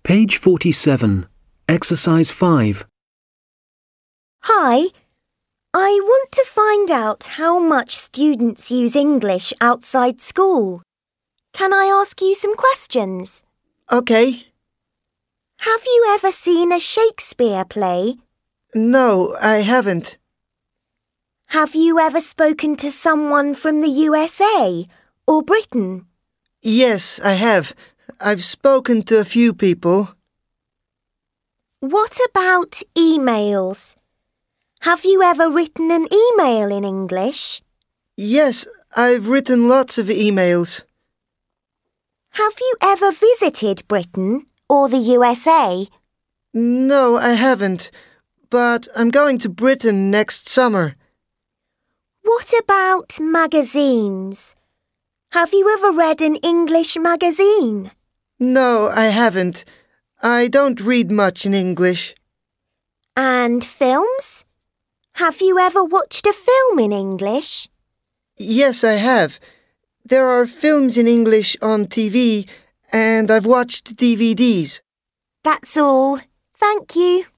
Page 47, Exercise 5. Hi, I want to find out how much students use English outside school. Can I ask you some questions? Okay. Have you ever seen a Shakespeare play? No, I haven't. Have you ever spoken to someone from the USA or Britain? Yes, I have. I've spoken to a few people. What about emails? Have you ever written an email in English? Yes, I've written lots of emails. Have you ever visited Britain or the USA? No, I haven't. But I'm going to Britain next summer. What about magazines? Have you ever read an English magazine? No, I haven't. I don't read much in English. And films? Have you ever watched a film in English? Yes, I have. There are films in English on TV, and I've watched DVDs. That's all. Thank you.